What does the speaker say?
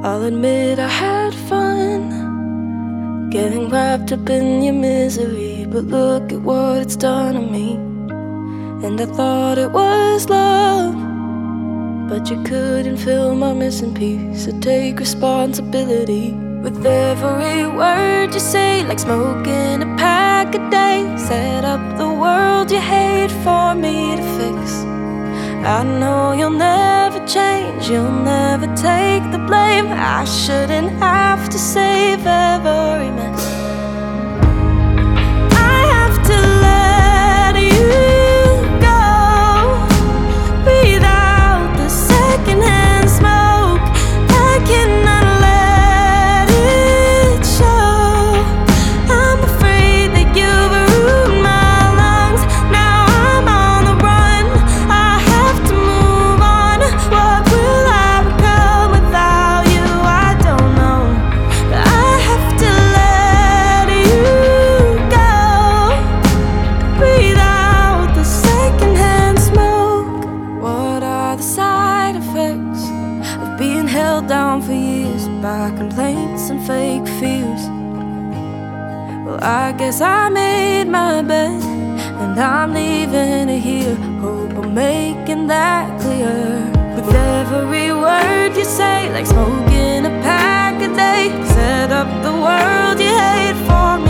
I'll admit I had fun getting wrapped up in your misery, but look at what it's done to me. And I thought it was love, but you couldn't fill my missing piece or take responsibility. With every word you say, like smoking a pack a day, set up the world you hate for me to fix. I know you'll never change, you'll never take the blame. I shouldn't have to save every mess. I have to let you go without the secondhand smoke. I cannot let it show. I'm afraid that you've ruined my lungs. Now I'm on the run, I have to move on. What will I become without you? I don't know, but I have to let you go without the secondhand smoke. What are the side effects of being held down for years by complaints and fake fears? Well, I guess I made my bed and I'm leaving it here. Hope I'm making that clear. With every word you say, like smoking a pack a day, set up the world you hate for me